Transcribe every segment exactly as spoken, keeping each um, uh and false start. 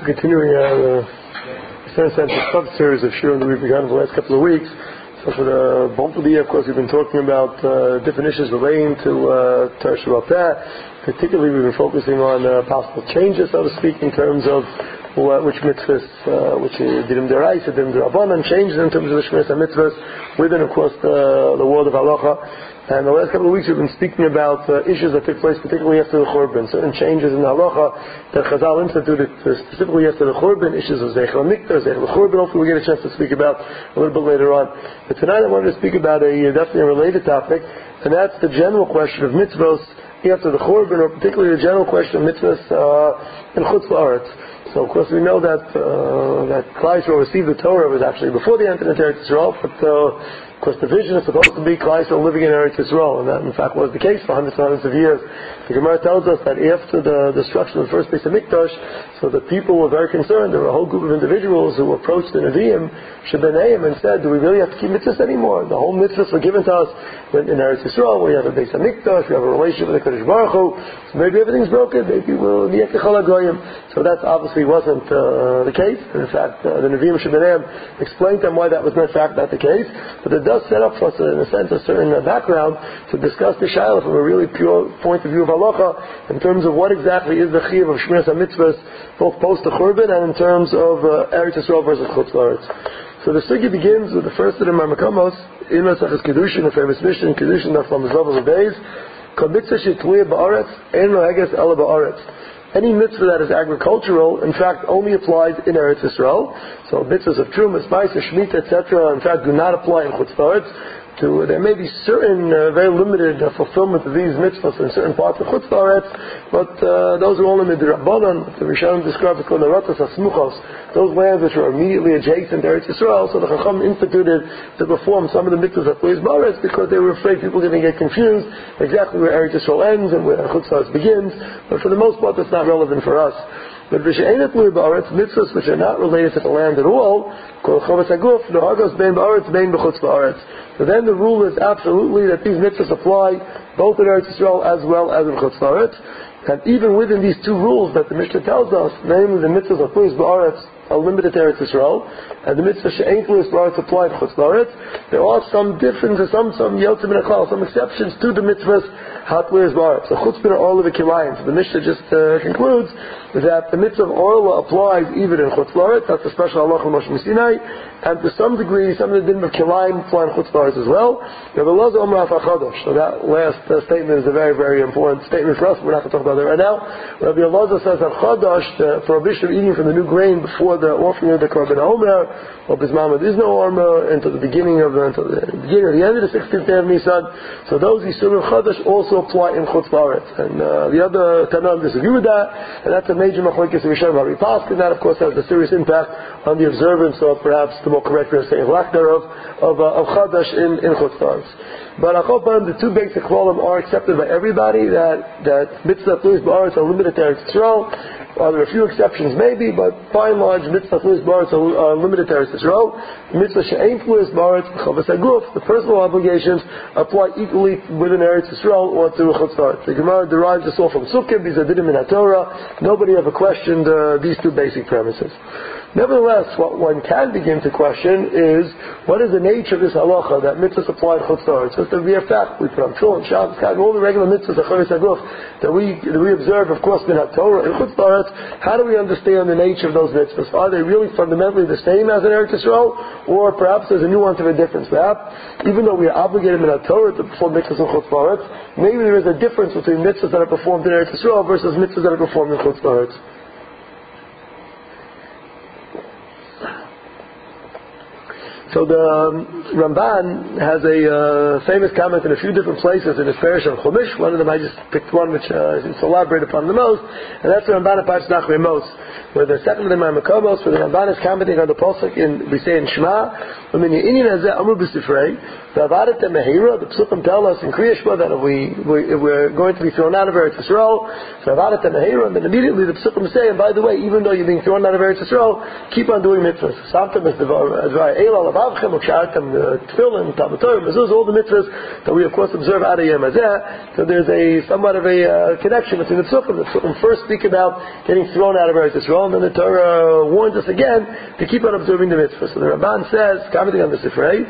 Continuing our uh, sense of sub-series of Shurim that we've begun for the last couple of weeks. So for the bulk of the year, of course, we've been talking about uh, different issues relating to uh, Torah Shabbat Peh. Particularly, we've been focusing on uh, possible changes, so to speak, in terms of uh, which mitzvahs, uh, which dinim deraisa, dinim derabanan, changes in terms of the Shmiras HaMitzvahs within, of course, the, the world of halacha. And the last couple of weeks we've been speaking about uh, issues that took place particularly after the Churban, certain changes in the halacha that Chazal instituted uh, specifically after the Churban, issues of Zeichel HaMikdash, Zeichel HaChurban. Hopefully we get a chance to speak about a little bit later on. But tonight I wanted to speak about a uh, definitely a related topic, and that's the general question of mitzvos after the Churban, or particularly the general question of mitzvos uh, in Chutz La'aretz. So of course we know that uh, that Klal Yisrael received the Torah was actually before the entrance into Eretz Yisrael, but uh, of course the vision is supposed to be Klal Yisrael living in Eretz Yisrael, and that in fact was the case for hundreds and hundreds of years. The Gemara tells us that after the destruction of the first Beis HaMikdash, so the people were very concerned. There were a whole group of individuals who approached the Nevi'im, Shebeneim, and said, do we really have to keep mitzvahs anymore? The whole mitzvahs were given to us in Eretz Yisrael, where you have a Beis HaMikdash, we have a relationship with the Kadosh Baruch Hu, so maybe everything's broken, maybe we'll be Yekechal HaGoyim. So that obviously wasn't uh, the case. In fact, uh, the Nevi'im Shebeneim explained to them why that was in fact not the case, but it does set up for us, in a sense, a certain uh, background to discuss the Shaila from a really pure point of view of halacha, in terms of what exactly is the chiyuv of Shmiras HaMitzvahs, both post the Churban and in terms of uh, Eretz Yisrael versus Chutz La'aretz. So the sugya begins with the first of the Marmakomos in Masechus Kedushin, the famous mission Kedushin of Lamazov of the days. Kol mitzvah shitluya ba'aretz ein noheges ela ba'aretz. Any mitzvah that is agricultural, in fact, only applies in Eretz Yisrael. So mitzvahs of Truma, Spice, Shemitah, et cetera, in fact, do not apply in Chutz La'aretz. To, there may be certain uh, very limited uh, fulfillment of these mitzvahs in certain parts of Chutz La'aretz, but uh, those are only midrabanan. The Rishonim described as called the Ratas HaSmuchos, those lands which are immediately adjacent to Eretz Yisrael. So the Chacham instituted to perform some of the mitzvahs at Beis Ba'aretz because they were afraid people were going to get confused exactly where Eretz Yisrael ends and where Chutz La'aretz begins. But for the most part, that's not relevant for us. But v'she'enat lui ba'aretz, mitzvahs which are not related to the land at all, kol chavas haguf, nohagos bein ba'aretz, bein b'chutz ba'aretz. So then the rule is absolutely that these mitzvahs apply both in Eretz Yisrael as well as in Chutz La'aretz. And even within these two rules that the Mishnah tells us, namely the mitzvahs of Tluis Ba'aretz are limited to Eretz Yisrael, and the mitzvah she'ein Tluis Ba'aretz apply to Chutz La'aretz, there are some differences, some some yotzim min ha'klal, some exceptions to the mitzvahs ha'Tluis Ba'aretz. So Chutz bin ha'orla v'kilayim. So the Mishnah just uh, concludes that the mitzvah of orla applies even in Chutz La'aretz. That's a special halacha Moshe Sinai, and to some degree, some of the dinim of kilayim apply in Chutz La'aretz as well. Rabbi Elazar Omer Afachadash. So that last uh, statement is a very, very important statement for us. We're not going to talk about that right now. Rabbi Elazar says that Chadash, the prohibition of eating from the new grain before the offering of the Korban Omer, or Bismam is no Omer, until the beginning of the, until the beginning or the end of the sixteenth day of Nisan. So those Yisurim of Chadash also apply in Chutz La'aretz. And uh, the other Tanam disagree with that, and that's a major machlokes of Rishonim Hari Paskin. That, of course, has a serious impact on the observance of perhaps the more correct way of saying lack thereof of uh, of Chadash in in Chutz La'aretz. But Achopan, the two basic klalim are accepted by everybody. That that mitzvah Tluis Ba'aretz are limited to Eretz Yisrael. Uh, there are a few exceptions maybe, but by and large, mitzvah Tluis Ba'aretz are uh, limited to Eretz Yisrael. Mitzvah she'ein Tluis Ba'aretz chavas haguf, the personal obligations apply equally within Eretz Yisrael or to Chutz La'aretz. The Gemara derives this all from Sukkim, these are dinim in HaTorah. Nobody ever questioned uh, these two basic premises. Nevertheless, what one can begin to question is, what is the nature of this halacha that mitzvahs apply to Chutz La'aretz? Just to be a fact, we put on Shul and Shabbos, all the regular mitzvahs of Chavis Haguf that we that we observe, of course, in HaTorah and Chutz La'aretz. How do we understand the nature of those mitzvahs? Are they really fundamentally the same as in Eretz Yisrael, or perhaps there's a nuance of a difference? Perhaps, even though we are obligated in HaTorah to perform mitzvahs in Chutz La'aretz, maybe there is a difference between mitzvahs that are performed in Eretz Yisrael versus mitzvahs that are performed in Chutz La'aretz. So the um, Ramban has a uh, famous comment in a few different places in his parish of Chumash. One of them I just picked one which uh, is elaborated upon the most, and that's the Ramban of Parshas Nachri Mos, where the second of them are Makomos, where the Ramban is commenting on the pasuk in we say in Shema The Psukim tell us in Kriya Shema that if, we, we, if we're going to be thrown out of Eretz Yisrael, and then immediately the Psukim say, and by the way, even though you're being thrown out of Eretz Yisrael, keep on doing mitzvahs. Tefillin, Talmud Torah, mezuzah, all the mitzvahs that we of course observe out of Yom Hazeh. So there's a somewhat of a uh, connection between the Psukim. The Psukim first speak about getting thrown out of Eretz Yisrael, and then the Torah warns us again to keep on observing the mitzvahs. So the Ramban says, commenting on the Sifrei,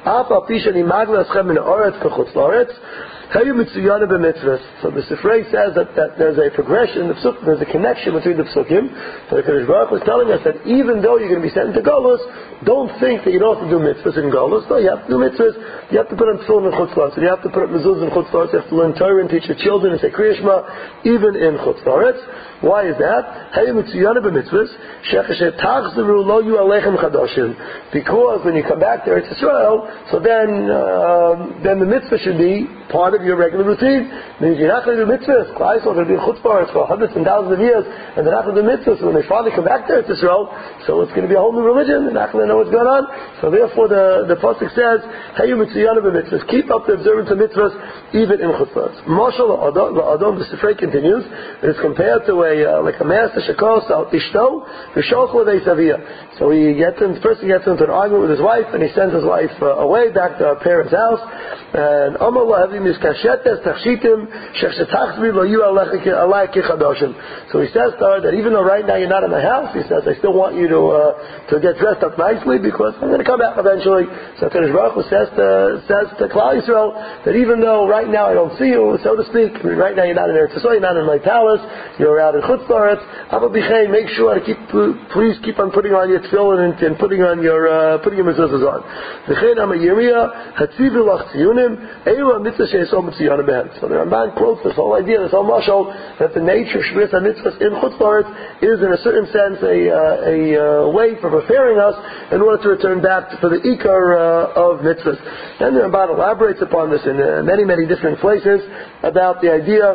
so the Sifrei says that, that there's a progression, the psuk, there's a connection between the psukim. So the Kadosh Baruch was telling us that even though you're going to be sent into Golus, don't think that you don't have to do mitzvahs in Golus. No, you have to do mitzvahs. You have to put on tefillin in Chutz La'aretz, and you have to put up mezuzah in Chutz La'aretz. You have to learn Torah and teach your children and say Kriya Shema even in Chutz La'aretz. Why is that? Because when you come back to Eretz Yisrael, so then uh, then the mitzvah should be part of your regular routine. It means you're not going to do mitzvahs. Klal Yisrael are going to be in Chutz La'aretz for hundreds and thousands of years, and they're not going to do mitzvahs. So when they finally come back to Eretz Yisrael, so it's going to be a whole new religion. They're not going to know what's going on. So therefore, the the pasuk says, "Hayu mitzuyanu b'mitzvahs." Keep up the observance of mitzvahs even in Chutz La'aretz. Mashal la'adam, the Sifrei continues. It is compared to a uh, like a master shakos al ishto v'sholchu le'isavia. So he gets him first. He gets into an argument with his wife, and he sends his wife uh, away back to her parents' house. And Amar la'havim miskashetes tachshitim shechshetachzmi lo yu alai kichadoshim. So he says to her that even though right now you're not in my house, he says, I still want you to uh, to get dressed up nicely because I'm going to come back eventually. So Kadosh Baruch Hu says to says to Klal Yisrael that even though right now I don't see you, so to speak, I mean, right now you're not in Eretz Yisrael, you're not in my palace, you're out in Chutz La'aretz. Make sure to keep, please keep on putting on your tefillin and, and putting on your uh, putting your mezuzahs on. So the Ramban quotes this whole idea, this whole mashal, that the nature of Shmiras HaMitzvahs in Chutz La'aretz is in a certain sense a, uh, a uh, way for preparing us in order to return back to, for the ikar uh, of mitzvahs. And the Ramban elaborates upon this in uh, many, many different places about the idea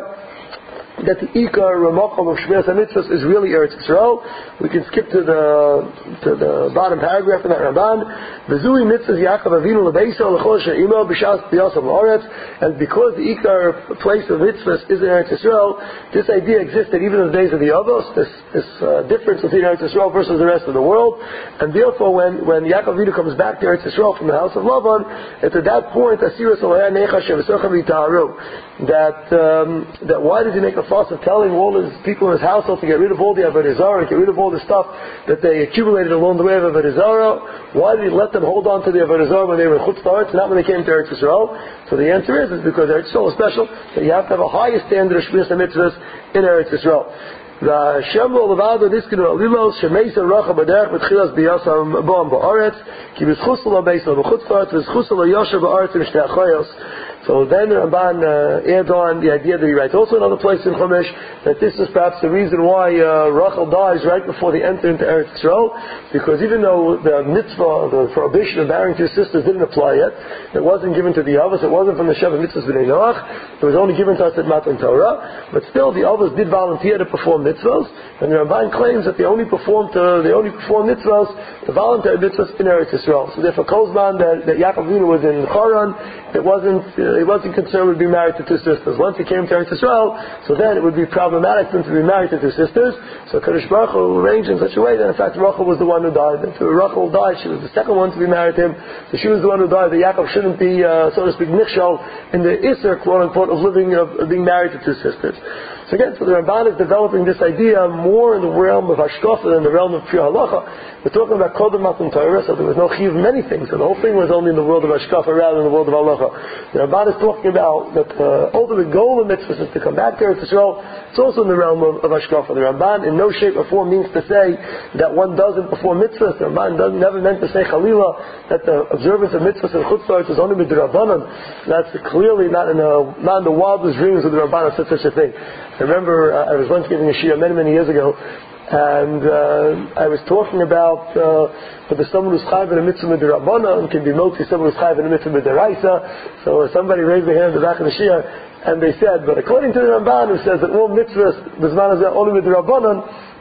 that the ikar ramakom of Shmiras HaMitzvahs is really Eretz Yisrael. We can skip to the to the bottom paragraph in that Ramban. V'zui mitzvahs Yaakov Avinu lebeisa l'chol she'imo b'shas b'yasam l'oretz. And because the ikar place of mitzvahs is in Eretz Yisrael, this idea existed even in the days of the Avos. This this uh, difference between Eretz Yisrael versus the rest of the world. And therefore, when when Yaakov Avinu comes back to Eretz Yisrael from the house of Lavan, it's at that point asiras alayah necha shev'socha v'taharu. That um, that why did he make a fuss of telling all his people in his household to get rid of all the Avodah Zarah, get rid of all the stuff that they accumulated along the way of Avodah Zarah? Why did he let them hold on to the Avodah Zarah when they were in Chutz La'aretz, not when they came to Eretz Yisrael? So the answer is, is because Eretz Yisrael is special, that you have to have a higher standard of Shmiras HaMitzvahs in Eretz Yisrael. The Shemlo Levado Niskinu Alilos Shemeisa Racha B'derech B'tchilas B'yasam B'am Ba'aretz Ki B'schusel L'Beisa B'chutz La'aretz V'schusel L'Yosha B'aretz V'shtei Achayos. So then Ramban uh, adds on the idea that he writes also another place in Chumash that this is perhaps the reason why uh, Rachel dies right before they enter into Eretz Yisrael, because even though the mitzvah, the prohibition of marrying two sisters didn't apply yet, it wasn't given to the Avos, it wasn't from the Sheva Mitzvahs B'nai Noach, it was only given to us at Matan Torah, but still the Avos did volunteer to perform mitzvahs, and the Ramban claims that they only performed uh, they only performed mitzvahs, the voluntary mitzvahs in Eretz Yisrael. So therefore, Kozman that, that Yaakov Avinu was in Charan, it wasn't uh, he wasn't concerned with being married to two sisters. Once he came to Eretz Yisrael, so then it would be problematic for him to be married to two sisters. So Kadosh Baruch Hu arranged in such a way that in fact Rachel was the one who died. And so Rachel died, she was the second one to be married to him. So she was the one who died. That Yaakov shouldn't be, uh, so to speak, nichshal in the Isser, quote unquote, of living, of, of being married to two sisters. So again, so the Ramban is developing this idea more in the realm of Hashkafa than the realm of Pure Halacha. We're talking about Kodem Matan Torah, so there was no chiyuv of many things. So the whole thing was only in the world of Hashkafa rather than the world of Halacha. The Ramban is talking about that the uh, ultimate goal of mitzvahs is to come back to Eretz Yisrael. It's also in the realm of, of Hashkafa. The Ramban in no shape or form means to say that one doesn't perform mitzvahs. The Ramban doesn't, never meant to say Chalila that the observance of mitzvahs and Chutz La'aretz is only midrabanan. That's clearly not in, a, not in the wildest dreams of the Ramban said such a thing. I remember uh, I was once giving a shiur many, many years ago, and uh, I was talking about uh, that someone who's chayv in a mitzvah midrabanan can be moti someone who's chayv in a mitzvah midaraisa. So somebody raised their hand in the back of the shiur, and they said, but according to the Ramban, who says that all mitzvahs b'zman hazeh only midrabanan,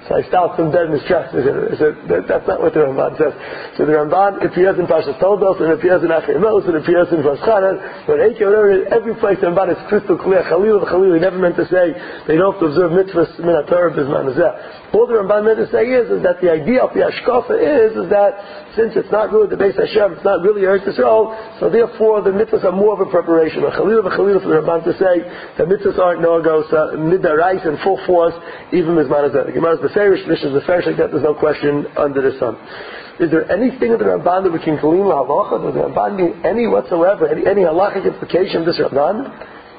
So I stopped him dead in his tracks. I said, I said that, that's not what the Ramban says. So the Ramban appears in Parshas Toldos, and appears in Achrei Mos, and appears in Vaschanan, but every place the Ramban is crystal clear. Chalil Chalil, he never meant to say they don't have to observe mitzvahs min haTorah b'zman hazeh. All the Ramban meant to say is, is that the idea of the Hashkafa is, is that since it's not really the Beis Hashem, it's not really Eretz Yisrael, so therefore the mitzvahs are more of a preparation. Chalil Chalil for the Ramban to say that mitzvahs aren't norgos uh, midarais in full force, even b'zman hazeh. The Gemara is the Ferish, Mishnah is the Ferish, like that. There's no question under the sun. Is there anything in the Ramban that we can clean la halacha? Does the Ramban mean any whatsoever, any, any halachic implication of this Ramban?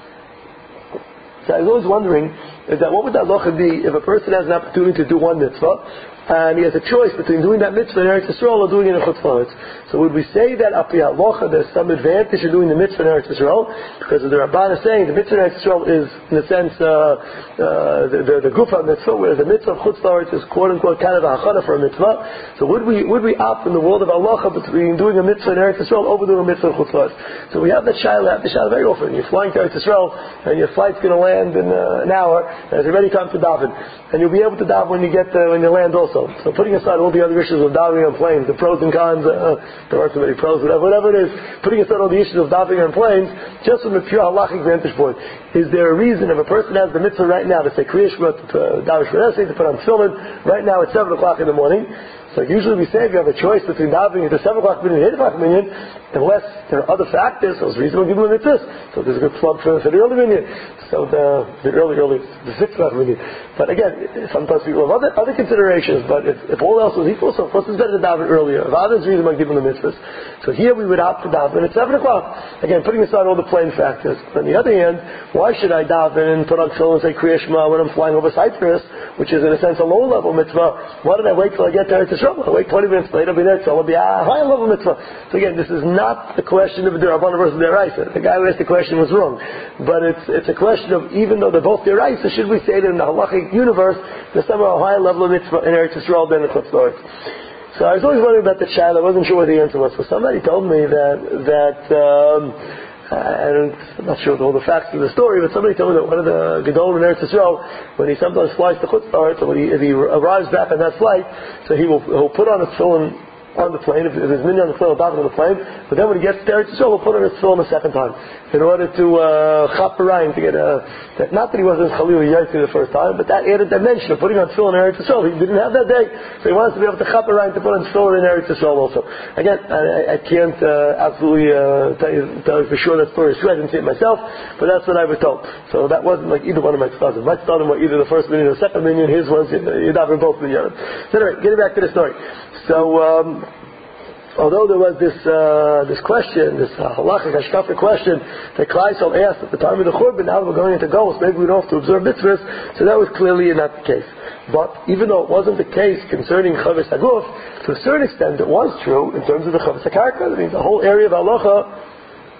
So I was always wondering, is that what would that halacha be if a person has an opportunity to do one mitzvah, and he has a choice between doing that mitzvah in Eretz Yisrael or doing it in Chutz La'aretz? So would we say that api halacha there's some advantage in doing the mitzvah in Eretz Yisrael? Because the Ramban is saying the mitzvah in Eretz Yisrael is, in a sense, uh, uh, the, the, the gufa mitzvah, whereas the mitzvah of Chutz La'aretz is quote unquote kind of a hachana for a mitzvah. So would we would we opt in the world of halacha between doing a mitzvah in Eretz Yisrael over doing a mitzvah in Chutz La'aretz? So we have that shayla, have the shayla very often. You're flying to Eretz Yisrael and your flight's going to land in uh, an hour, and it's already time to daven, and you'll be able to daven when you get uh, when you land also. So putting aside all the other issues of davening on planes, the pros and cons, uh, there aren't so many pros, whatever, whatever it is, putting aside all the issues of davening on planes, just from a pure halachic vantage point, is there a reason if a person has the mitzvah right now to say Kriya Shema, to daven Shema, to put on tefillin right now at seven o'clock in the morning? So usually we say if you have a choice between davening at the seven o'clock minyan and eight o'clock minyan, unless there are other factors, so it's reasonable to give them a mitzvah. So there's a good plug for, for the early minyan. So the, the early, early, the six o'clock minyan. But again, sometimes people have other, other considerations, but if, if all else was equal, so of course it's better to daven earlier. If others reasonable to give them the mitzvahs. So here we would opt to daven at seven o'clock. Again, putting aside all the plain factors. But on the other hand, why should I daven and put on tefillin and say Kriya Shema when I'm flying over Cyprus, which is in a sense a low level mitzvah? Why did I wait till I get there to Israel? I'll wait twenty minutes later, I'll be there, so I'll be a high level mitzvah. So again, this is not the question of the Rabbanah versus the Deraisa. The guy who asked the question was wrong. But it's it's a question of, even though they're both Deraisa, should we say that in the halachic universe, there's somehow a higher level of mitzvah in Eretz Yisrael than in Chutz La'aretz? So I was always wondering about the child. I wasn't sure what the answer was. So somebody told me that, that um, and I'm not sure all the facts of the story, but somebody told me that one of the Gedolim in Eretz Yisrael, when he sometimes flies to Chutz La'aretz, or when he, if he arrives back on that flight, so he will he'll put on a tefillin on the plane, if there's minyan on the tefillin on the plane, but then when he gets to Eretz Yisrael, he'll put on his tefillin a second time, in order to chap uh, to get a, that, not that he wasn't Chalil Yaitzi the first time, but that added dimension of putting on tefillin in Eretz Yisrael. He didn't have that day, so he wants to be able to chap to put on tefillin in Eretz Yisrael also. Again, I, I can't uh, absolutely uh, tell, you, tell you for sure that story is true. I didn't see it myself, but that's what I was told. So that wasn't like either one of my tzaddim. My tzaddim were either the first minyan or the second minyan. His was Yedav both minyan. So anyway, getting back to the story. So. Um, Although there was this uh, this question, this uh, halachic hashkafic question that Klal Yisrael asked at the time of the Churban, now that we're going into Golus, maybe we don't have to observe mitzvahs, so that was clearly not the case. But even though it wasn't the case concerning Chavis Haguf, to a certain extent it was true in terms of the Chavis HaKarka. That means the whole area of halacha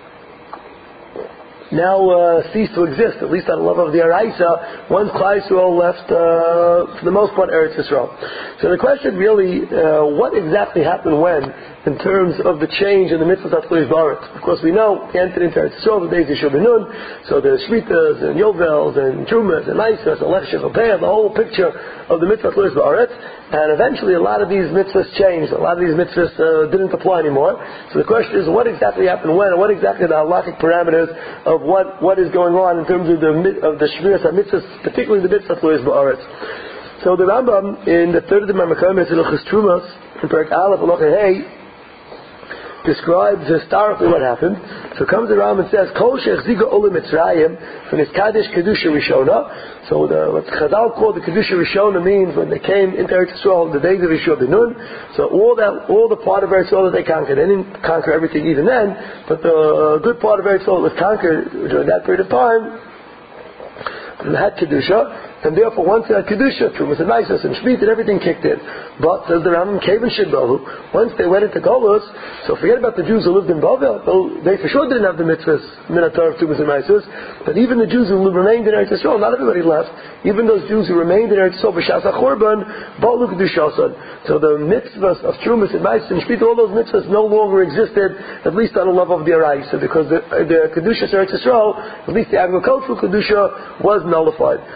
now uh, ceased to exist, at least on the level of the Araisa, once Klal Yisrael left, uh, for the most part, Eretz Yisrael. So the question really, uh, what exactly happened when, in terms of the change in the mitzvahs of Tluis Ba'aretz? Of course, we know we entered into Eretz Yisrael the days of Yeshua ben Nun, so there's Shmitas and Yovels and Trumas and Maisas and Lech Shevapeah, the whole picture of the mitzvah of Tluis Ba'aretz, and eventually a lot of these mitzvahs changed. A lot of these mitzvahs uh, didn't apply anymore. So the question is, what exactly happened when, and what exactly are the halachic parameters of what, what is going on in terms of the of the Shmiras HaMitzvahs, particularly the mitzvah of Tluis Ba'aretz. So the Rambam, in the third of the Mamakaim, in Hilchos Trumas, in Perek Aleph, Halacha Hey, describes historically what happened. So comes around and says, Kol she'achziga olim Mitzrayim, from his Kaddish Kedusha Rishona. So the, what Chazal called the Kedusha Rishona means when they came into Eretz Yisrael, the days of Yeshua ben Nun. So all that, all the part of Eretz Yisrael that they conquered, they didn't conquer everything even then, but the good part of Eretz Yisrael was conquered during that period of time. And they had Kedusha. And therefore, once they had Kedusha, Trumas and Maisas and Shmit and everything kicked in. But, says the Rambam, Kaven Shidbahu, once they went into Golus, so forget about the Jews who lived in Bavel, though they for sure didn't have the mitzvahs, Minatar of Trumas and Maisas, but even the Jews who remained in Eretz Yisrael, not everybody left, even those Jews who remained in Eretz Yisrael, B'Shas HaChorban, Ba'lu Kedushasan. So the mitzvahs of Trumas and Maisas and Shmit, all those mitzvahs no longer existed, at least on the level of the Araisa, because the, the Kedusha of Eretz Yisrael, at least the agricultural Kedusha, was nullified. Kedusha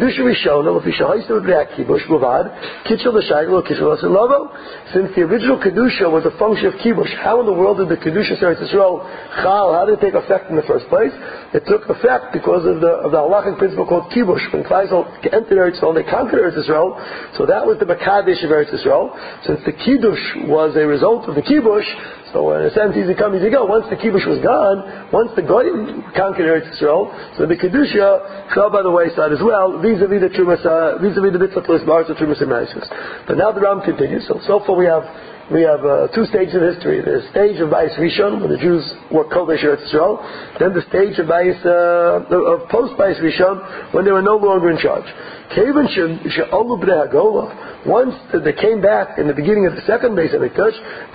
Kedusha Rishona, Lefisha Haisa B'Bnei Kibush, B'Vad, Kitchel L'Shayla, Kitchel L'Lovo. Since the original Kedusha was a function of Kibush, how in the world did the Kedusha Eretz Yisrael Chal, how did it take effect in the first place? It took effect because of the of the halachic principle called Kibush. When Klal Yisrael entered Eretz Yisrael, they conquered Eretz Yisrael, so that was the Makadesh of Eretz Yisrael. Since the Kiddush was a result of the Kibush, so in a sense, easy come, easy go. Once the Kibush was gone, once the Goyim conquered Eretz Yisrael, so the Kedusha fell by the wayside as well, vis-a-vis the Trumas, uh, vis-a-vis the Mitzvah Plus Mars, the Trumas and Maisus. But now the Ram continues. So, so far we have we have uh, two stages of history. The stage of Bayis Rishon, when the Jews were Kodesh Eretz Yisrael, then the stage of Bayis, uh, of post Bayis Rishon, when they were no longer in charge. Once they came back in the beginning of the second Beis Hamikdash,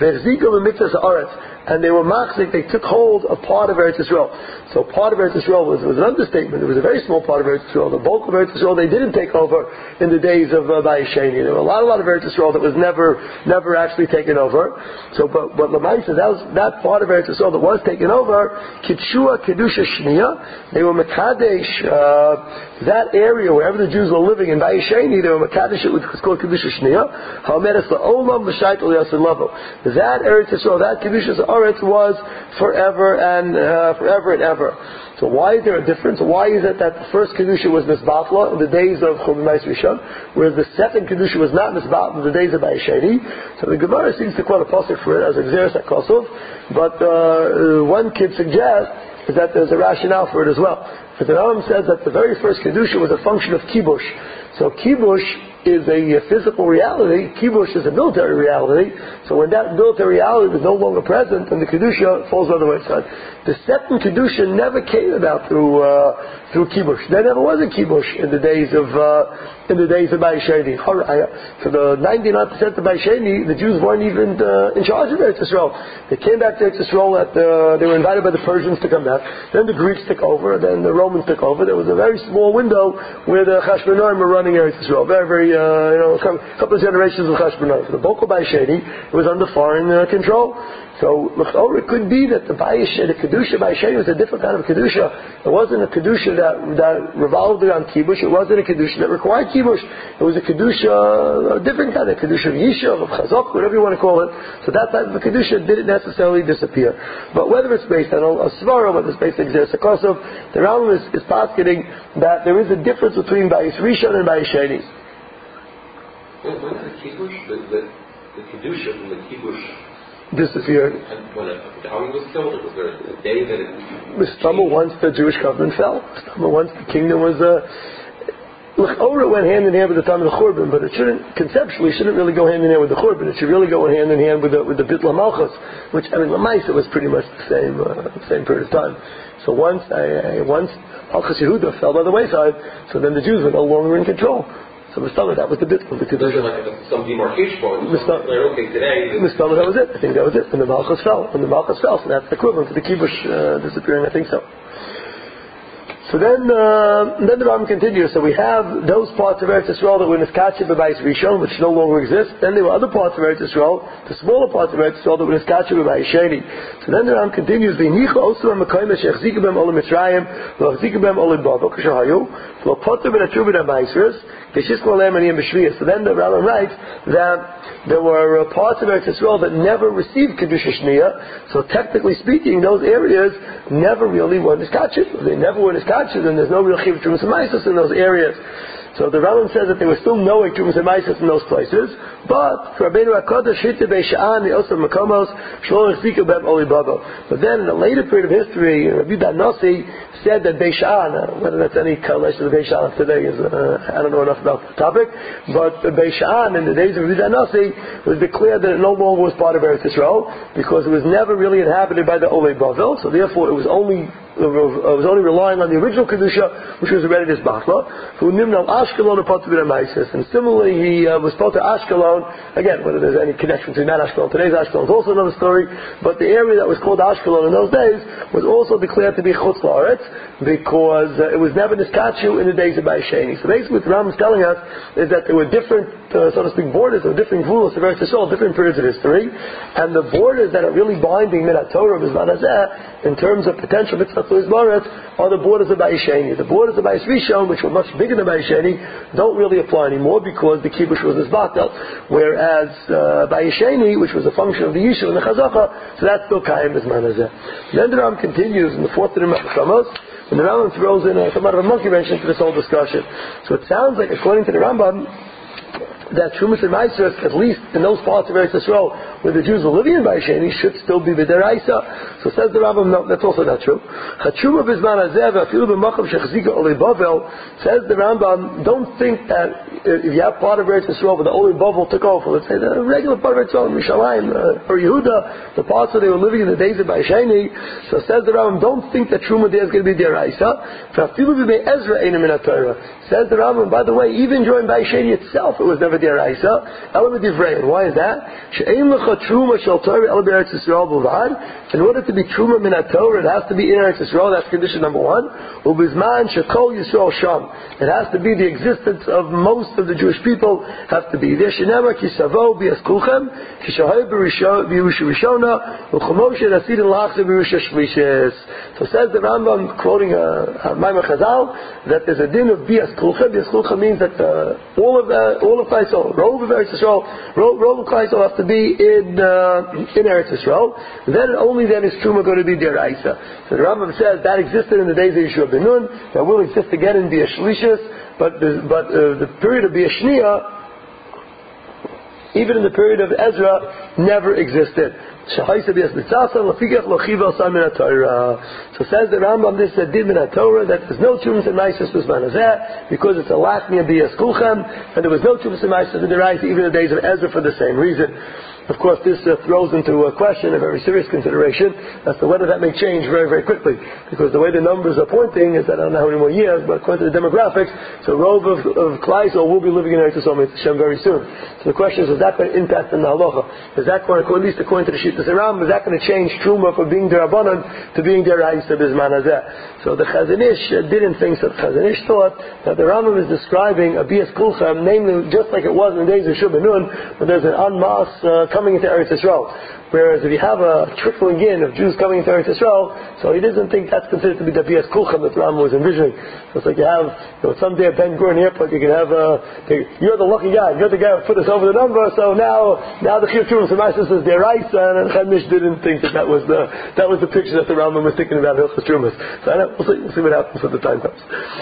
and they were machzik, they took hold of part of Eretz Yisrael. So part of Eretz Yisrael was, was an understatement. It was a very small part of Eretz Yisrael. The bulk of Eretz Yisrael they didn't take over in the days of uh, Bayis Sheni. There were a lot, a lot of Eretz Yisrael that was never, never actually taken over. So, but but Lamai says that was that part of Eretz Yisrael that was taken over. Kitshua Kedusha Shniya. They were Mekadesh uh, that area wherever the Jews were living in Bayis Sheni. They were Mekadesh. It was called Kedusha Shniya. Hameres LaOlam L'Shait L'Yasin Lavo. That Eretz Yisrael, that Kedusha Eretz was forever and uh, forever and ever. So why is there a difference? Why is it that the first Kedusha was Misbatla in the days of Churban Bayis Rishon, whereas the second Kedusha was not Misbatla in the days of Bayis Sheni? So the Gemara seems to quote a pasuk for it as Exeris HaKosov, but uh, one could suggest is that there's a rationale for it as well. Because the Rambam says that the very first Kedusha was a function of Kibush. So Kibush is a physical reality, Kibush is a military reality, so when that military reality was no longer present, then the Kedusha falls on the wayside. The second Kedusha never came about through uh, through Kibush. There never was a Kibush in the days of uh, in the days of Bayis Sheni. For the ninety-nine percent of Bayis Sheni, the Jews weren't even uh, in charge of Eretz Yisrael. They came back to Eretz Yisrael, at the, they were invited by the Persians to come back, then the Greeks took over, then the Romans took over. There was a very small window where the Chashmonaim were running Eretz Yisrael. Very, very Uh, you know, a couple of generations of Chashmonaim. For the bulk of Bayis Sheni, it was under foreign uh, control. So, or it could be that the Bayis the Kedusha Bayis Sheni was a different kind of Kedusha. It wasn't a Kedusha that, that revolved around Kibush. It wasn't a Kedusha that required Kibush. It was a Kedusha, a different kind of Kedusha of Yishuv, of Chazok, whatever you want to call it. So that type of Kedusha didn't necessarily disappear. But whether it's based on a Svara, whether it's based on Exeris HaKosov, the Rambam is, is positing that there is a difference between Bayis Rishon and Bayis Sheni. When, when did the Kibush, the, the, the Kedusha from the Kibush disappeared? And when it, how he was killed, was there a day that it... Mistama, once the Jewish covenant fell. Mistama, once the kingdom was... Uh, L'chora went hand in hand with the time of the Churban, but it shouldn't, conceptually, shouldn't really go hand in hand with the Churban. It should really go hand in hand with the, with the Bitla Malchus, which, I mean, Lamaisa was pretty much the same, uh, same period of time. So once, uh, once Malchus Yehuda fell by the wayside, so then the Jews were no longer in control. So Mistama, that was the bit of the Kedusha. Like some demarcation point. Mistama, okay, today. Mistama, that was it. I think that was it. And the Malchus fell. And the Malchus fell. So that's the equivalent to the Kibush uh, disappearing. I think so. So then, uh, then the Rambam continues. So we have those parts of Eretz Yisrael that were Niskacha b'Bayis Rishon, which no longer exist. Then there were other parts of Eretz Yisrael, the smaller parts of Eretz Yisrael that were Niskacha b'Bayis Sheni. So then the Rambam continues. V'nicha osu ha'makayim she'achziku b'hem olim Mitzrayim v'achziku b'hem olim Bava k'sher hayu v'lo potter b'natru b'nam Ma'isros k'shis k'olem aniyim b'shviyas. So then the Rambam writes that there were uh, parts of Eretz Yisrael that never received Kedusha Shniya. So technically speaking, those areas never really were Niskacha. They never were Niskacha. Then there's no real chiv Trumas and Maisus in those areas. So the Rambam says that they were still knowing Trumas and Maisus in those places, but for Rabbeinu HaKadosh Shita Beisha'an the Osam Makomos Shlo Echzika Bem Oli Babo. But then in a later period of history, Rabbi Danasi said that Beisha'an, uh, whether that's any correlation to Beisha'an today is uh, I don't know enough about the topic, but Beisha'an in the days of Rabbi Danasi was declared that it no longer was part of Eretz Yisrael because it was never really inhabited by the Olei Bavel. So therefore it was only It was only relying on the original Kedusha, which was already this Bachla. And similarly, he uh, was put to Ashkelon. Again, whether there's any connection between that Ashkelon, today's Ashkelon is also another story. But the area that was called Ashkelon in those days was also declared to be Chutz La'aretz because uh, it was never Niskachu in the days of Bayis Sheni. So basically, what the Rambam is telling us is that there were different, uh, so to speak, borders or different rules of Eretz Yisrael, different periods of history, and the borders that are really binding Minat Torah B'Zman Hazeh in terms of potential mitzvah Mizrach to Izmaret are the borders of Bayis Sheni. The borders of Bayis Rishon, which were much bigger than Bayis Sheni, don't really apply anymore because the Kibush was Nizbatel. Whereas uh, Bayis Sheni, which was a function of the Yishuv and the Chazaka, so that's still Kaim Bizman Hazeh. Then the Ram continues in the fourth Rim of Shamos, and the Rambam throws in a, somewhat of a monkey wrench into this whole discussion. So it sounds like, according to the Rambam, that Trumas and Maasros, at least in those parts of Eretz Yisrael where the Jews were living in Bayis Sheni, should still be B'deraisa. So says the Rambam, no, that's also not true. Chachuma Bizman Hazeh v'afilu b'machav shechzika olei Bavel, says the Rambam, don't think that if you have part of Eretz Yisrael where the olei Bavel took over, let's say the regular part of Eretz Yisrael, Mishalayim, uh, or Yehuda, the parts where they were living in the days of Bayis Sheni, so says the Rambam, don't think that Truma there is going to be Deraisa. V'afilu b'mei Ezra eina min ha-Torah. Says the Rambam, by the way, even during Bayis Sheni itself, it was never Deraisa. Elam Divrei. Why is that? She'ein lecha Truma shel Torah el b'Eretz Yisrael b'vad. In order to be Truma min ha-Torah, it has to be in Eretz Yisrael. That's condition number one. Ubizman shekol Yisrael sham. It has to be the existence of most of the Jewish people have to be there. Shenema kisavo b'yaskulchem kishahay b'Yerusha Rishona u'chomoshe nasidin lachze b'Yerusha Shlishes. So says the Rambam, quoting a, a Maimar Chazal, that there's a din of b'yaskulchem. B'yaskulchem means that uh, all of uh, all of Klai Yisrael, Rov of Eretz Yisrael, Rov of Klai Yisrael have to be in uh, in Eretz Yisrael. Then only then is Truma going to be Deraisa. So the Rambam says that existed in the days of Yeshua ben Nun. That will exist again in Bia Shlishis, but the, but uh, the period of Bia Shnia, even in the period of Ezra, never existed. So says the Rambam, this is a din min ha-Torah, that there's no Trumas and Maasros b'zman hazeh, because it's a lachmi of b'yas kulchem, and there was no Trumas and Maasros in the Deraisa even in the days of Ezra for the same reason. Of course, this uh, throws into a question, a very serious consideration, as to whether that may change very, very quickly. Because the way the numbers are pointing is that I don't know how many more years, but according to the demographics, so Rov of, of Klai Yisrael will be living in Eretz Yisrael Hashem very soon. So the question is, is that going to impact in the halacha? Is that going to, at least according to the Shittas Aram, is that going to change Truma from being Derabanan to being Deraisa Bizman Hazeh? So the Chazon Ish uh, didn't think so. The Chazon Ish thought that the Rambam is describing a Bias Kulchem, namely just like it was in the days of Yeshua ben Nun, when there's an en masse uh, coming into Eretz Yisrael. Whereas if you have a trickling in of Jews coming into Eretz Yisrael, so he doesn't think that's considered to be the Bias Kulchem that the Rambam was envisioning. So it's like you have, you know, someday at Ben Gurion Airport, you can have, uh, the, you're the lucky guy, you're the guy who put us over the number, so now, now the Chiyuv Trumas and Maasros is their rights, and Chazon Ish didn't think that that was the, that was the picture that the Rambam was thinking about Hilchos Trumas. So I know, we'll see, we'll see what happens when the time comes.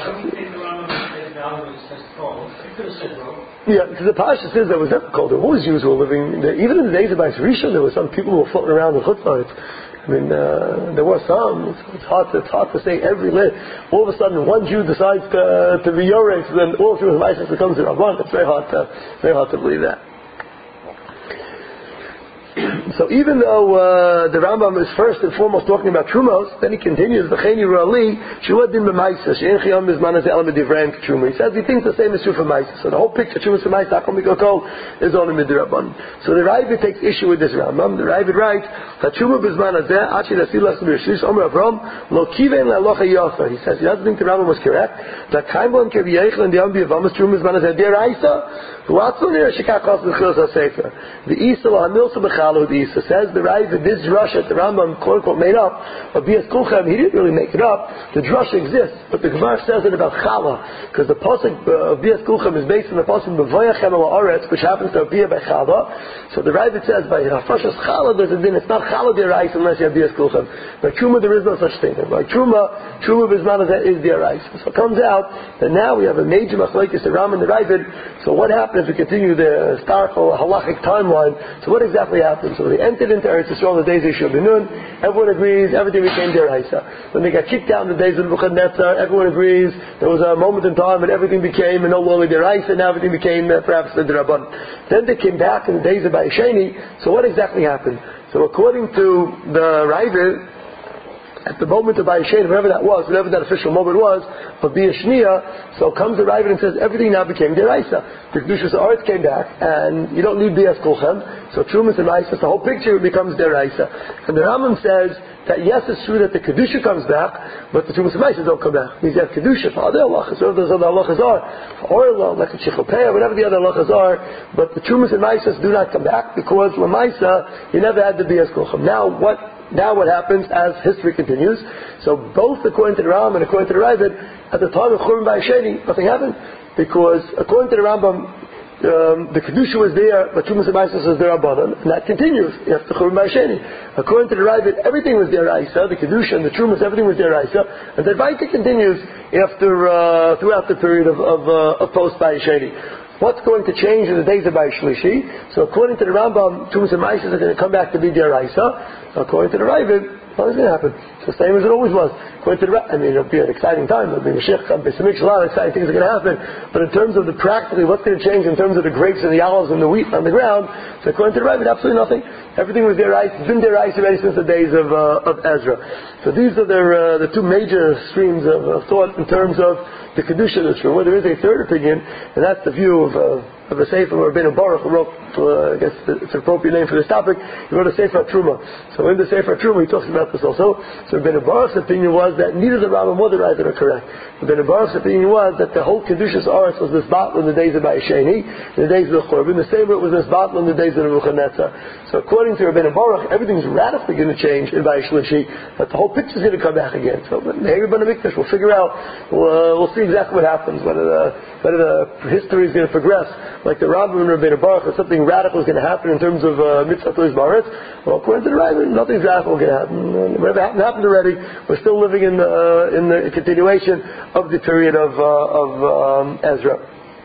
Yeah, because the Pasha says that was never cold. There was Jews who were living there. Even in the days of Bayis Rishon, there were some people who were floating around in Chutzlaritz. I mean, uh, there were some. It's, it's hard to it's hard to say every lit. All of a sudden, one Jew decides to to be Yorek, so then all through his license becomes a Rabban. It's very hard to very hard to believe that. So even though uh, the Rambam is first and foremost talking about Trumos, then he continues, V'chein yiru ali, shua din b'maisa, she'en chiyam b'zman hazeh elam b'divrayim k'truma. He says he thinks the same is true for Maisa. So the whole picture, Trumas and Maisa, Akom Mikol is only midrabban. So the Ravid takes issue with this Rambam. The Ravid writes, Ha'truma b'zman hazeh, achi l'asi l'achs b'yishlish, Omer Avram, lo kiven la'locha yofa. He says he doesn't think the Rambam was correct. That kaimon keviyeichel and diyam b'yavamas Truma b'zman hazeh deraisa. The Isa Hamilsa B'Chalu the Isa says the Rav that this drush that the Rambam quote unquote made up of Bias Kulchem, he didn't really make it up. The drush exists, but the Gemara says it about Chala, because the pasuk of Bias Kulchem is based on the pasuk B'Voyachem Al Aretz, which happens to appear by Chala. So the Rav it says by Hafashas Chala there's a din. It's not Chala D'Oraisa unless you have Bias Kulchem. By Truma there is no such thing. By Truma, Truma B'Zman is D'Oraisa. So it comes out that now we have a major machlokes the Ram and the Ravid. So what happens? If we continue the historical halachic timeline, so what exactly happened? So they entered into Eretz Yisrael in the days of Yeshua ben Nun. Everyone agrees everything became Deraisa. When they got kicked out in the days of Nebuchadnezzar, everyone agrees there was a moment in time when everything became no longer Deraisa, and everything became uh, perhaps the Derabban. Then they came back in the days of Bayis Sheni. So what exactly happened? So according to the Ravid, at the moment of Bayis Sheni, whatever that was, whatever that official moment was, of Bia Shnia, so comes the Ravid and says everything now became Deraisa. The Kedushas Haaretz came back, and you don't need Bias Kulchem, so Trumas and Maasros, the whole picture becomes Deraisa. And the Rambam says that yes, it's true that the Kedusha comes back, but the Trumas and Maaseh don't come back. It means you have Kedusha for other halachas, whatever those other halachas are, for oil, like a Shechopea, whatever the other halachas are, but the Trumas and Maaseh do not come back, because Lamaisa, you never had the Bias Kocham. Now what, now what happens as history continues? So both according to the Rambam and according to the Ravid, at the time of Churban Bayesheni, nothing happened, because according to the Rambam, Um, the Kedusha was there, but Trumas and Maaseh was there Abanon, and that continues after Churban Bayesheni. According to the Ravid, everything was there Isa, the Kedusha and the Trumas, everything was there Isa, and the Vaita continues after uh, throughout the period of, of, uh, of post Bayesheni. What's going to change in the days of Bayeshlishi? So according to the Rambam, Trumas and Maaseh are going to come back to be there Isa. According to the Ravid, nothing's going to happen. It's the same as it always was. According to the, I mean, it'll be an exciting time. It'll be Mashiach, a lot of exciting things are going to happen. But in terms of the practically, what's going to change in terms of the grapes and the olives and the wheat on the ground? So according to the Ravid, absolutely nothing. Everything was there ice. It's been there ice already since the days of uh, of Ezra. So these are their, uh, the two major streams of, of thought in terms of the Kedusha of the Truma. Well, there is a third opinion, and that's the view of uh, of a Sefer where Rabbeinu Baruch, who wrote, uh, I guess it's an appropriate name for this topic, he wrote a Sefer Truma. So in the Sefer Truma he talks about this also. So Rabbeinu Baruch's opinion was that neither the Rambam nor the Ravid are correct. Rabbeinu Baruch's opinion was that the whole Kedushas Aretz was this battle in the days of Bayesheni, in the days of the Churban, the same way it was this battle in the days of Nebuchadnezzar. So according to Rabbeinu Baruch, everything's radically going to change in Bayeshlishi, that the whole picture's going to come back again. So maybe B'nai Mikdash, we'll figure out, we'll, uh, we'll see exactly what happens, whether the, whether the history is going to progress like the Rambam and Rabbeinu Baruch, or something radical is going to happen in terms of uh, mitzvah toys baritz. Well, according to the Rambam, nothing's radical going to happen. Whatever happened happened already. We're still living in the uh, in the continuation of the period of uh, of um, Ezra.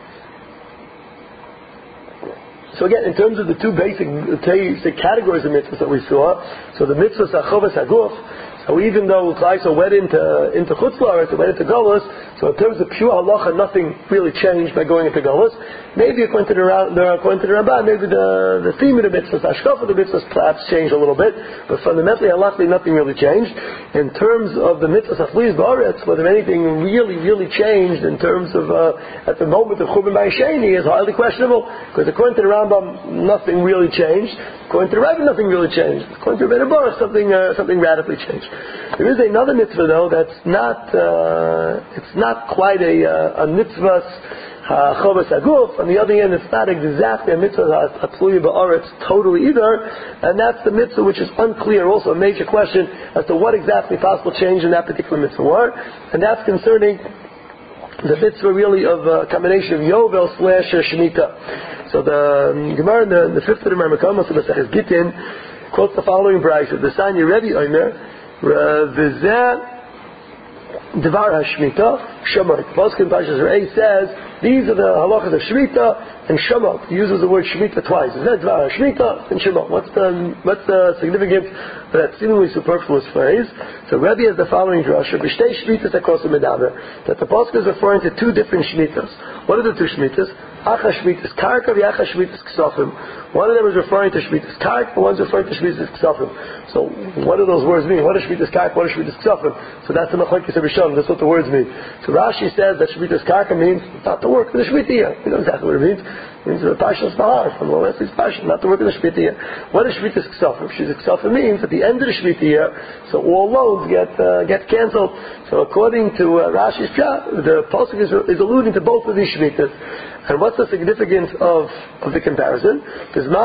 So again, in terms of the two basic, basic categories of mitzvahs that we saw, so the mitzvahs achovas haguf. So even though Klaisa went into into Chutz La'aretz, went into Golus, so in terms of pure halacha, nothing really changed by going into Golus. Maybe according to the, according to the Ramban, maybe the, the theme of the mitzvahs, Ashkaf of the mitzvahs, perhaps changed a little bit, but fundamentally, halachically, nothing really changed. In terms of the mitzvahs Achliz Ba'aretz, whether anything really, really changed in terms of uh, at the moment of Churban Bayesheni is highly questionable, because according to the Rambam, nothing really changed. According to the Rebbe, nothing really changed. According to Rabbeinu Baruch, something uh, something radically changed. There is another mitzvah though that's not uh, it's not quite a uh, a mitzvah chovas haguf. On the other hand, it's not exactly a mitzvah hatluya ba'aretz totally either, and that's the mitzvah which is unclear. Also, a major question as to what exactly possible change in that particular mitzvah were, and that's concerning the mitzvah really of a combination of Yovel slash Shemitah. So the um, Gemara in the, in the fifth of the Mermakam, so the Maseches Gittin, quotes the following brayso: the Sanya Rebbe Omer, V'zeh Devar HaShemitah Shemot. Poskim Pashas Rei says these are the halachas of Shemitah and Shemot. He uses the word Shemitah twice. He says Devar HaShemitah and Shemot. What's the what's the significance of that seemingly superfluous phrase? So Rebbe has the following drasha: B'shtei Shemitas HaKosim Medaber, that the poskim is referring to two different Shemitas. What are the two Shemitas? Acha Shmitas Karka v'Acha Shmitas Ksofim. One of them is referring to Shmitas Karka, and one's referring to Shmitas Ksofim. So, what do those words mean? What is Shmitas Karka? What is Shmitas Ksofim? So that's the Machlokes Rishonim. That's what the words mean. So Rashi says that Shmitas Karka means not to work in the Shemitah year. You know exactly what it means. It means the Pashas Bahar from the Wesley's Passion, not to work in the Shemitah year. What is Shmitas Ksofim? Shmitas Ksofim means at the end of the Shemitah year, so all loans get uh, get cancelled. So according to uh, Rashi's Pshat, the pasuk is, is alluding to both of these Shmitas. And what's the significance of, of the comparison? So the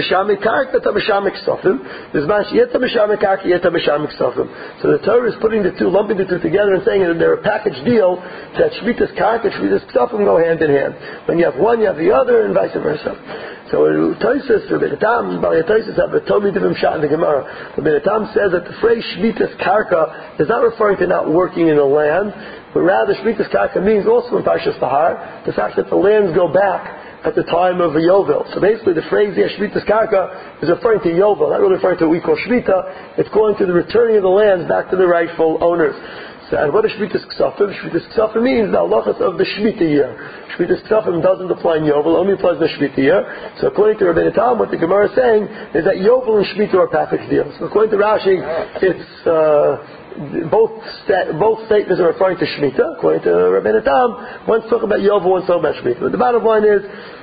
Torah is putting the two, lumping the two together and saying that they're a package deal, that Shmitas Karka and Shmitas Ksofim go hand in hand. When you have one, you have the other, and vice versa. So Tosis, Rabbeinu Tam, Bali Tosis have a Tomi Divim Shat in the Gemara. Rabbeinu Tam says that the phrase Shmitas Karka is not referring to not working in the land, but rather Shmitas Karka means also in Parshas Bahar the fact that the lands go back at the time of a Yovel. So basically the phrase here, Shmitas Karka, is referring to Yovel, not really referring to what we call Shmita. It's going to the returning of the lands back to the rightful owners. So, and what is Shmitas Ksofim? Shmitas Ksofim means the halachas of the Shemitah year. Shmitas Ksofim doesn't apply in Yovel, only applies in the Shemitah year. So according to Rabbeinu Tam, what the Gemara is saying is that Yovel and Shemitah are package deals. So according to Rashi, it's uh, both sta- both statements are referring to Shemitah. According to Rabbeinu Tam, one's talking about Yovel, one's talking about Shemitah. But the bottom line is,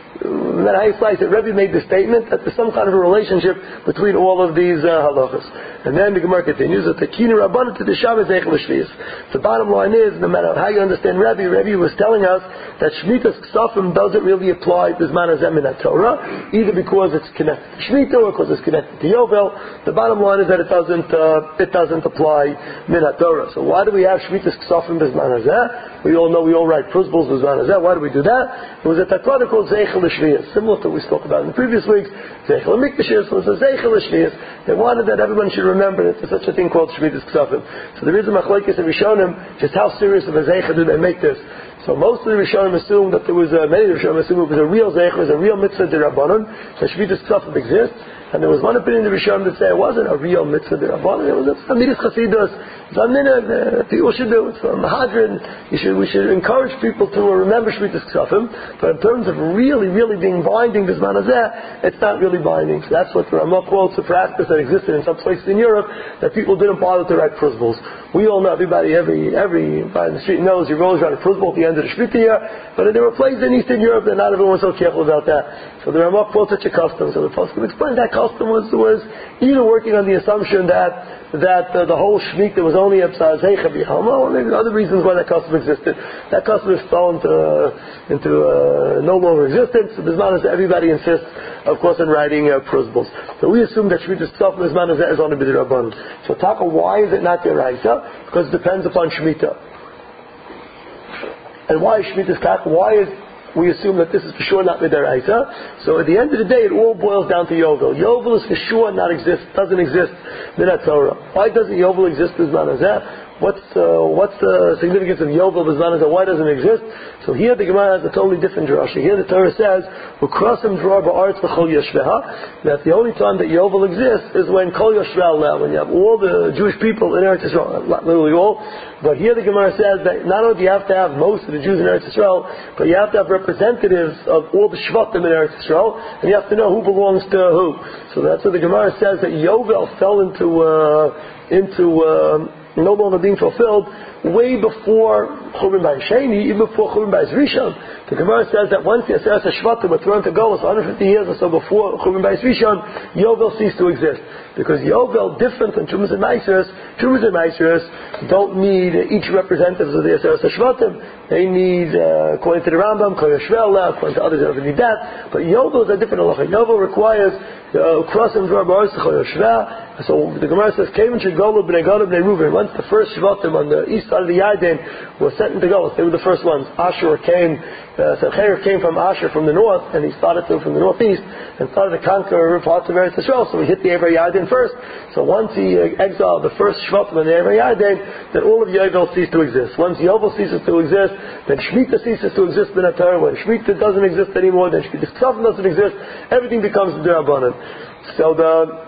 no matter how you slice it, Rebbe made the statement that there's some kind of a relationship between all of these uh, halachas. And then the Gemara continues that the kina rabbanan to the Shabbos zeichel l'shvius. The bottom line is, no matter how you understand Rebbe, Rebbe was telling us that Shemitah's Ksafim doesn't really apply to Zman Hazeh min Torah, either because it's connected to Shemitah or because it's connected to Yovel. The bottom line is that it doesn't uh, it doesn't apply min Torah. So why do we have Shemitah's Ksafim Zman Hazeh? We all know we all write Prusbals Zman Hazeh. Why do we do that? It was a tatvada called zeichel l'shvius, similar to what we spoke about in the previous weeks. Zeichel l'mikdashis was a zeichel l'shvius. They wanted that everyone should remember that there's such a thing called Shemitah's Ksafim. So there is a machlokes of Rishonim, just how serious of a zeichel do they make this? So most of the Rishonim assume that there was a, many of the Rishonim assume it was a real zeichel, it was a real mitzvah d'Rabbanan, so Shemitah's Ksafim exists. And there was one opinion of the Rishonim that said it wasn't a real mitzvah d'Rabbanan, it was a midas chasidus. It's a minhag, people should do it. It's a mahadrin. You should, we should encourage people to remember Shemitah's Ksafim, but in terms of really, really being binding this Zman Hazeh, it's not really binding. So that's what the Ramah quotes a practice that existed in some places in Europe, that people didn't bother to write Prusbals. We all know, everybody, every, every, everybody in the street knows you always write a Prusbal at the end of the Shemitah year, but there were places in Eastern Europe that not everyone was so careful about that. So the Ramah quotes such a custom. So the Pasuk explains that custom was, was either working on the assumption that that uh, the whole Shemitah was only a Zeicha B'Chama, or maybe other reasons why that custom existed. That custom is fell into, uh, into uh, no longer existence. So Bisman is everybody insists, of course, on writing uh, Prusbals. So we assume that Shemitah's stuff Bisman is only B'Dirabban. So Taka, why is it not Deraisa? Because it depends upon Shemitah. And why is Shemitah's Taka? Why is we assume that this is for sure not midaraisa? So at the end of the day, it all boils down to Yovel. Yovel is for sure not exist, doesn't exist minat Torah. Why doesn't Yovel exist as Zman Hazeh? What's uh, what's the significance of Yovel as Zman Hazeh? Why doesn't it exist? So here the Gemara has a totally different drasha. Here the Torah says, "Ukrosim dror ba'aretz v'chol yeshveha," that the only time that Yovel exists is when kol yeshvel now, when you have all the Jewish people in Eretz Yisrael, not literally all. But here the Gemara says that not only do you have to have most of the Jews in Eretz Yisrael, but you have to have representatives of all the Shvatim in Eretz Yisrael, and you have to know who belongs to who. So that's what the Gemara says, that Yovel fell into uh, into uh, no longer being fulfilled way before Churban Bayis Sheni, even before Churban Bayis Rishon. The Gemara says that once the Aseret HaShvatim were thrown to Golus one hundred fifty years or so before Churban Bayis Rishon, Yovel ceased to exist. Because Yovel, different than Trumas and Meiseres, Trumas and Meiseres don't need each representatives of the Aseret HaShvatim. They need, uh, according to the Rambam, Kol Yashvel, according to others, they don't need that. But Yovel is a different halacha. Yovel requires Krosim Dvar Ba'aretz Kol Yashvel. So the Gemara says, Kevin Shegolu B'nei Gad B'nei Reuven. Once the first Shvatim on the east side of the Yarden were sent into Golus, they were the first ones. Asher came, uh, Secher came from Asher from the north, and he started to from the northeast, and started to conquer parts of Eretz Yisrael. So he hit the Ever Yarden first. So once he uh, exiled the first Shvatim on the Ever Yarden, then all of Yovel ceased to exist. Once Yovel ceases to exist, then Shemitah ceases to exist in a Torah. When Shemitah doesn't exist anymore, then Shemitah's Ksafim doesn't exist. Everything becomes D'Rabbanan. So the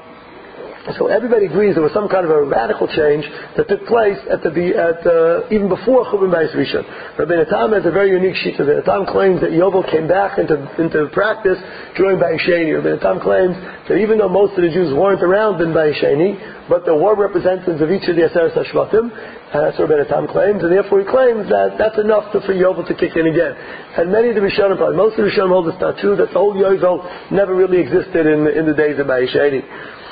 So everybody agrees there was some kind of a radical change that took place at the at uh, even before Churban Bayis Rishon. Rabbeinu Tam has a very unique sheet of it. Tam claims that Yovel came back into into practice during Bayis Sheni. Rabbeinu Tam claims that even though most of the Jews weren't around in Bayis Sheni, but there were representatives of each of the Aseret HaShvatim, and that's what Rabbeinu Tam claims, and therefore he claims that that's enough to, for Yovel to kick in again. And many of the Rishonim, probably most of the Rishonim hold it's not true, that the whole Yovel never really existed in in the days of Bayis Sheni.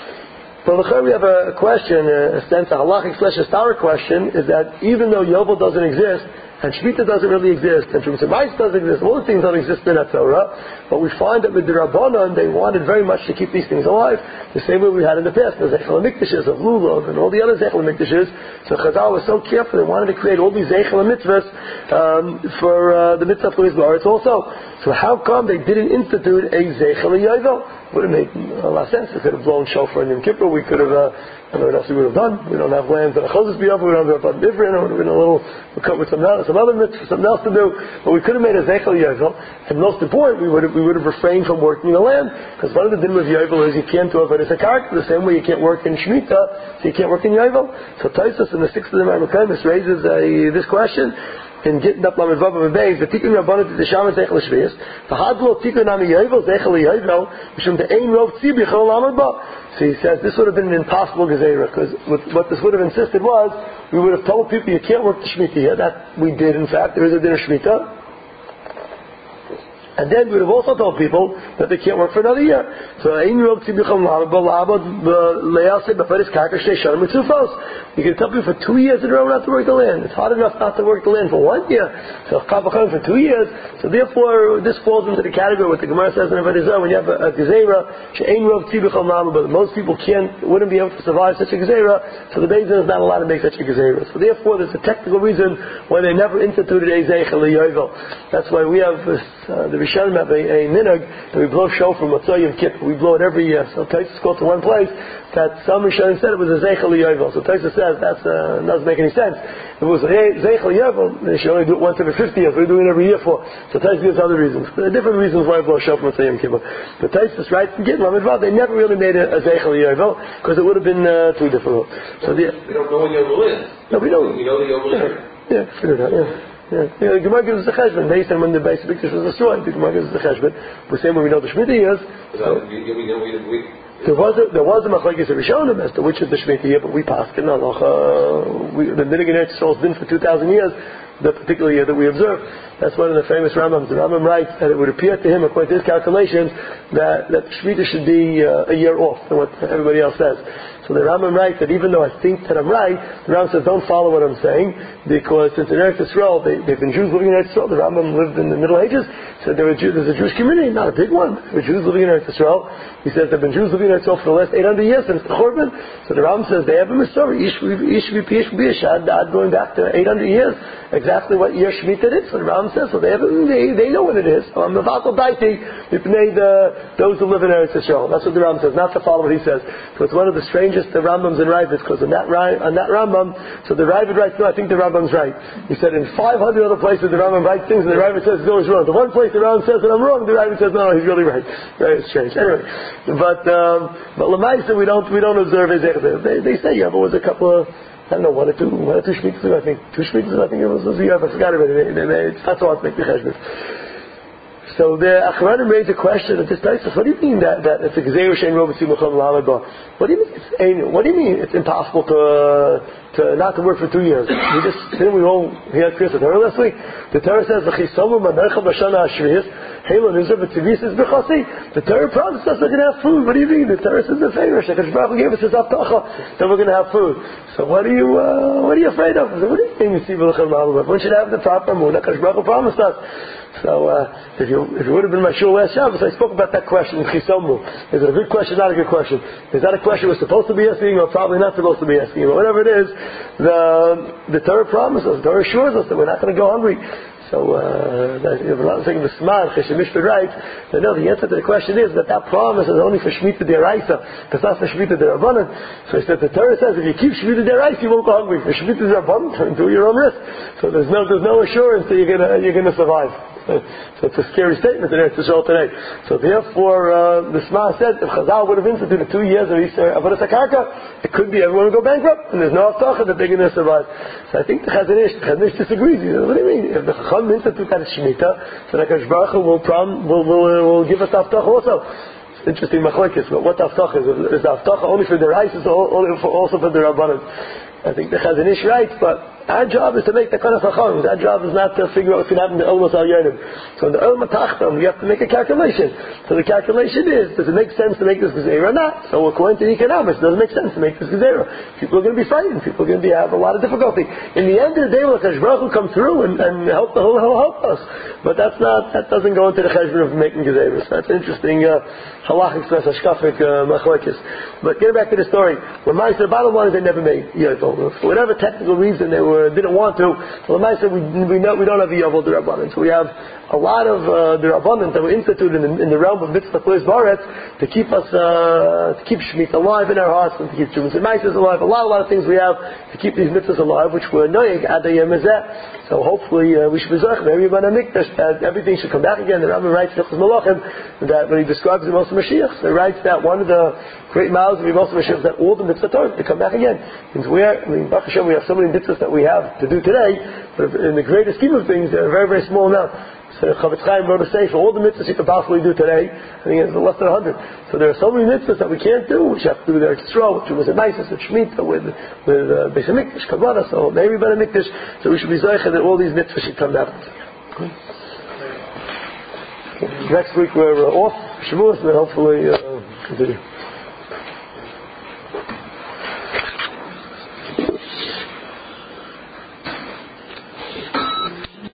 So we have a question, a sense, a halachic slash a star question, is that even though Yovel doesn't exist, and Shemitah doesn't really exist, and Trumas and Meiseres doesn't exist, all the things don't exist in that Torah, but we find that with the Rabbanon, they wanted very much to keep these things alive, the same way we had in the past, the Zeichel HaMikdashes of Lulav, and all the other Zeichel HaMikdashes. So Chazal was so careful, they wanted to create all these Zeichel HaMitzvahs um, for uh, the Mitzvah Chulei Ba'aretz also. So how come they didn't institute a Zeichel HaYovel? Would have made a lot of sense. We could have blown shofar in Yom Kippur. We could have, uh, I don't know what else we would have done. We don't have lands that are Chozes B'Yov. We don't have a Bivrin. It would have been a little, we come with some, some other mitzvah, something else to do. But we could have made a Zeichel Yovel. And most important, we would have, we would have refrained from working the land. Because one of the din with Yovel is you can't do it, but it's a character. The same way you can't work in Shemitah, so you can't work in Yovel. So Tosfos in the sixth of the Marmakim raises a, this question. In Gittin Daf Lamed Vav Amud Beis, the Tikkun Rabbanan to the Shaman Zeichel L'Shvius, the Hadlo Tikkun Ami Yovel Zeichel Yovel, Mishum the Ein Rov Tzi B'Chol Lamed Ba. So he says this would have been an impossible gezerah, because what this would have insisted was we would have told people you can't work the Shemitah here. That we did, in fact. There is a din of Shemitah, And then we would have also told people that they can't work for another year. So you can tell people for two years in a row not to work the land. It's hard enough not to work the land for one year. So for two years. So therefore, this falls into the category what the Gemara says in Avodah Zarah, when you have a, a gezerah, but most people can't, wouldn't be able to survive such a gezerah, so the Beis Din is not allowed to make such a gezerah. So therefore, there's a technical reason why they never instituted a zeichel liyovel. That's why we have this, uh, the Rishonim have a, a minhag that we blow shofar Motzei Yom Kippur. We blow it every year. So Tosfos goes to one place that some Rishonim said it was a zeichel liyovel. So Tosfos says that uh, doesn't make any sense. If it was a zeichel liyovel, they should only do it once every fifty years. We're doing it every year for. So Tosfos gives other reasons. There are different reasons why we blow shofar Motzei Yom Kippur. But Tosfos writes in Gittin Lamed Vav, they never really made a, a zeichel liyovel because it would have been uh, too difficult. So the, we don't know when Yom is. No, we don't. We know the Yom is. Yeah, figure it out. Yeah. Yeah, yeah, the Gemara gives us the cheshbon based on when the base of Mikdash was destroyed. The Gemara gives us the cheshbon. We're saying when we know the Shemitah years. So there was a there was a machlokes Rishonim as to which is the Shemitah year, but we passed it. No, uh, we, the minhag in Eretz Yisrael has been for two thousand years. The particular year that we observe. That's one of the famous Rambams. The Rambam writes that it would appear to him, according to his calculations, that that Shemitah should be uh, a year off than what everybody else says. So the Rambam writes that even though I think that I'm right, the Rambam says don't follow what I'm saying, because since in Eretz Yisrael they, they've been Jews living in Eretz Yisrael. The Rambam lived in the Middle Ages, so there were Jews, there's a Jewish community, not a big one. There were Jews living in Eretz Yisrael. He says there have been Jews living in Eretz Yisrael for the last eight hundred years since the Churban. So the Rambam says they have a Masorah, Ish V'Pish B'Yishad, going back to eight hundred years, exactly what year Shemitah is. So the Rambam says, so they have, they, they know what it is. So I'm Mevatel Daiti, those who live in Eretz Yisrael. That's what the Rambam says, not to follow what he says. So it's one of the strangest the Rambams and Ravid, because on that, on that Rambam, so the Ravid writes, no, I think the Rambam's right. He said in five hundred other places the Rambam writes things and the Ravid says he's always wrong. The one place the Rambam says that I'm wrong, the Ravid says no, no, he's really right. Very strange. Anyway, but um, but Lamaisa we don't we don't observe his they, they say you have always a couple of I don't know one or two one or two shmitas I think two shmitas I think it was a year I forgot about it. They, they, they, it's not so hard to make the cheshbon. So the Achronim raised a question at this time. What do you mean that, that it's a gezerah she'ein rov b'tzibur chol l'amad ba? What do you mean? It's ein, what do you mean it's impossible to uh, to not to work for two years? We just didn't we all hear Chris the Torah last week? The Torah says v'chisomu mamercha b'shana hashvius heilon izur v'tzivis is b'chasi. The Torah promises us we're going to have food. What do you mean? The Torah says the favor. Shekadosh Baruch Hu gave us his avtacha that we're going to have food. So what are you uh, what are you afraid of? So what do you mean b'tzibur chol l'amad ba? One should have the proper moon. Shekadosh Baruch Hu promised us. So uh, if you if it would have been my shul last Shabbos, I spoke about that question. Chisomu. Is it a good question? Not a good question. Is that a question we're supposed to be asking, or probably not supposed to be asking? But whatever it is, the the Torah promises, the Torah assures us that we're not going to go hungry. So uh, if we're not saying the Smar, Cheshemishta writes, that no, the answer to the question is that that promise is only for Shemitah D'Oraisa, because that's for Shemitah D'Rabbanan. So he said the Torah says if you keep Shemitah D'Oraisa, you won't go hungry. For Shemitah D'Rabbanan, do your own risk. So there's no there's no assurance that you're gonna you're gonna survive. So it's a scary statement in Eretz Yisrael today. So therefore, uh, the Shema said if Chazal would have instituted two years of Avodas HaKarka, it could be everyone would go bankrupt, and there's no avtacha that they're going to survive. So I think the Chazon Ish, the Chazon Ish disagrees. He says, what do you mean? If the Chacham institute that Shemitah, so the Kadosh Baruch Hu will, prom, will, will, will give us avtacha also. It's interesting machlokes, but what avtacha is? Is the avtacha only for the rice, or also for the Rabbanan? I think the Chazon Ish writes, but our job is to make the Kanaf HaChom. Our job is not to figure out what's going to happen to Olmos Al Yonim. So in the Olma Tachtam, you have to make a calculation. So the calculation is, does it make sense to make this Gezerah or not? So according to economics, it doesn't make sense to make this Gezerah. People are going to be frightened. People are going to be, have a lot of difficulty. In the end of the day, will Kadosh Baruch Hu come through and, and help the whole, he'll help us. But that's not, that doesn't go into the cheshbon of making Gezerah. So that's an interesting uh, halachic slash hashkafic uh, machlokes. But getting back to the story, when Ma'aser, the bottom line is they never made Yovel. For whatever technical reason they were didn't want to. So the Ma'aser, we we know we don't have the Yovel D'Rabbanan. So we have a lot of uh, D'Rabbanan that were instituted in the, in the realm of mitzvah Chlois Baretz to keep us uh, to keep Shemitah alive in our hearts and to keep Shumas and Ma'asers alive. A lot, a lot of things we have to keep these mitzvahs alive, which were noyeg ad hayom hazeh. So hopefully uh, we should be zocheh every Bnei Mikdash that everything should come back again. The Rambam writes in Hilchos Malachim that when he describes the Moshe Mashiach, so he writes that one of the great miles of the Moshe Mashiach is that all the mitzvah Torah to come back again. Means where I mean, Baruch Hashem, we have so many mitzvahs that we have to do today, but in the greater scheme of things, they're a very very small amount. So Chavetz Chaim wrote a sefer, all the mitzvahs you could possibly do today, I think it's less than a hundred. So there are so many mitzvahs that we can't do, which have to do with Eretz Yisrael, which was a Maisis, with Shemitah, with with uh, Beis Hamikdash, Kabbalah, so maybe Bnei Mikdash. So we should be zeicher that all these mitzvahs should come out. Next week we're uh, off, Shavuos, and then hopefully uh, continue.